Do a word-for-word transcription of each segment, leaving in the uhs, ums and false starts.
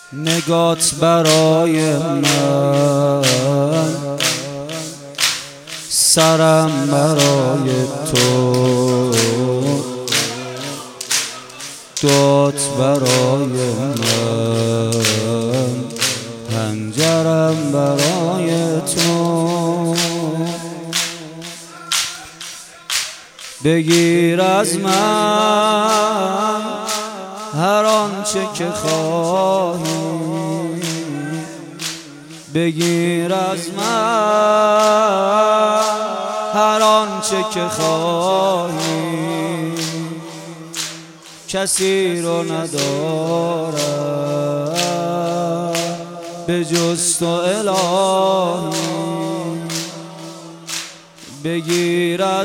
نگات برای من، سرم برای تو، دعات برای من، حنجرم برای تو. بگیر از من هر آنچه که خواهی، بگیر از من هر آنچه که خواهی. کسی رو ندارم به جز تو الهی. بگیر از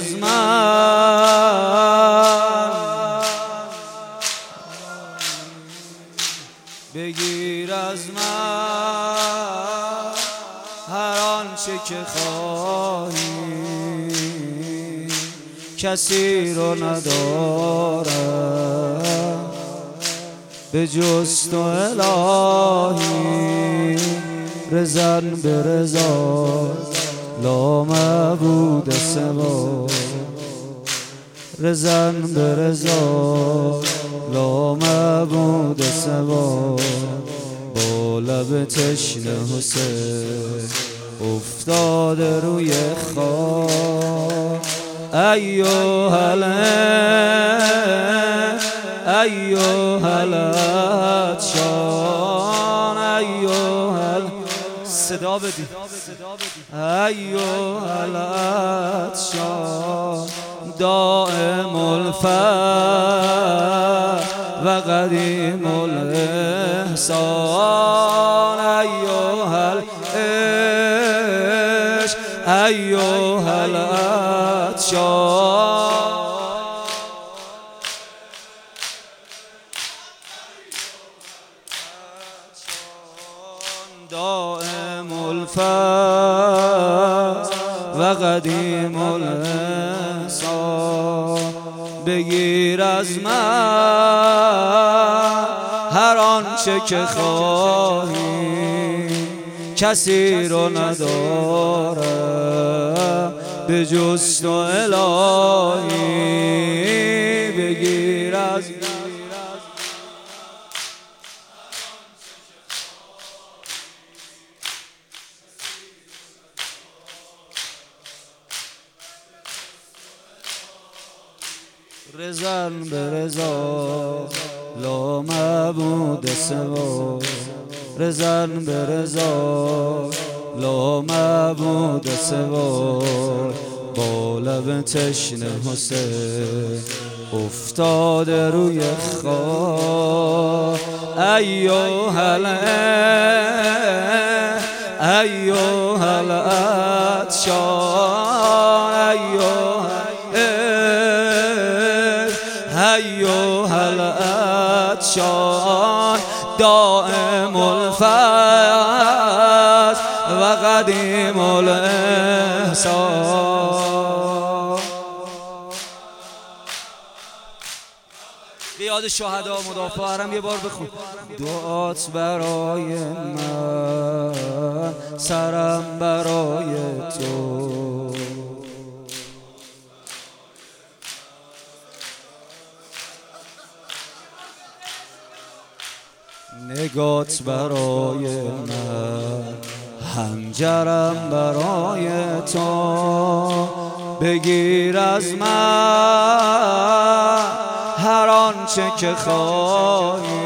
من، بگیر از من هر آنچه که خواهی. کسی رو ندارم به جز تو الهی. رزن به رضا لا معبود سوا، رزن به رضا لا معبود سوا. با لب تشنه حسین افتاده روی خاک. ایوه ایوه العطشان، ایوه صدا بدی، ایوه العطشان دائم الفقر و قدیم الاحسان. ایوه العشق، ایوه العطشان دائم الفقر و قدیم الاحسان. بگیر از من هر آنچه که خواهی. کسی رو ندارم به جز تو الهی. بگیر از رزن به رضا لا معبود سوا، رزن به رضا لا معبود سوا. با لب تشنه حسین افتاده روی خاک. ایوه ایوه العطشان، ایوه ایوه العطشان دائم الفقر و قدیم الاحسان. بیاد شهدا مدافع حرم یه بار بخون. دعات برای من، سرم برای تو، نگات برای من، حنجرم برای تو. بگیر از من هر آنچه که خواهی.